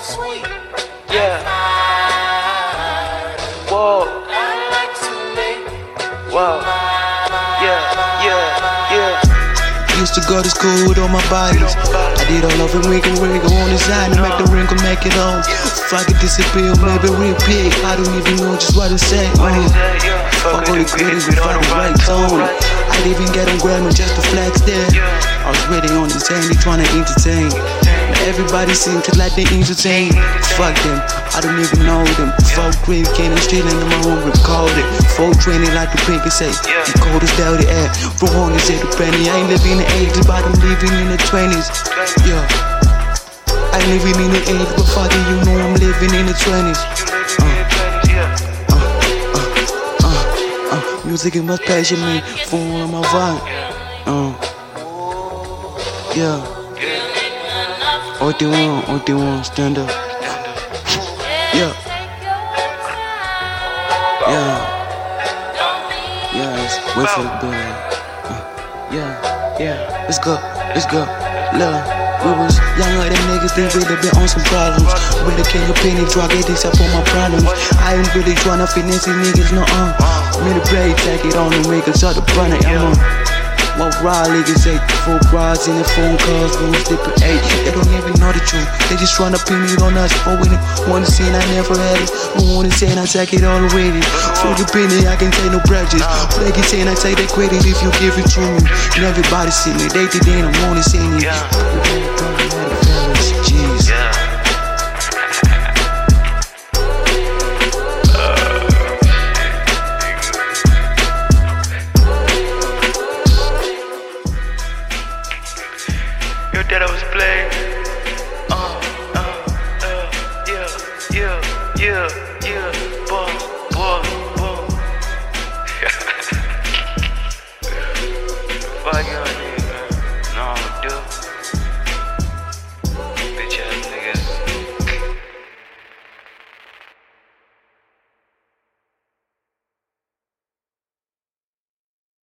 Yeah. Whoa. Whoa. Yeah. Used to go to school with all my bodies. I did all of it, wiggle on the side to make the wrinkle make it on. If I could disappear, maybe real big. I don't even know just what to say. Fuck all the critics without the right tone. I'd even get on Grammy just to flex there. I was ready on the tank, they tryna entertain. Everybody seems to like they entertain. Fuck them, I don't even know them. Fuck green, can't stealing in my room recorded. 420 like the pink and say, the coldest down the air. From home they say the penny. I ain't living in the 80s, but I'm living in the 20s. Yeah, I ain't living in the 80s, but fuck it, you know I'm living in the 20s. Music is much passion me for my vibe. Yeah. OT1, stand up. Yeah. Yes, wait for the bell. Yeah. Let's go. Love. We was younger than niggas, they really been on some problems. Really can't opinion, drug addicts up on my problems. I ain't really tryna finesse these niggas, no Me the break, take it on and make us all the bunny, What ride niggas say, 4 rides in the phone calls, going slipper 8. They don't even know the truth, they just tryna pin it on us. But when they wanna see I never had it, don't wanna say I take it all already. For the penny, I can take no grudges. But they can say I take that credit if you give it to me. And everybody see me, they think they don't wanna see me.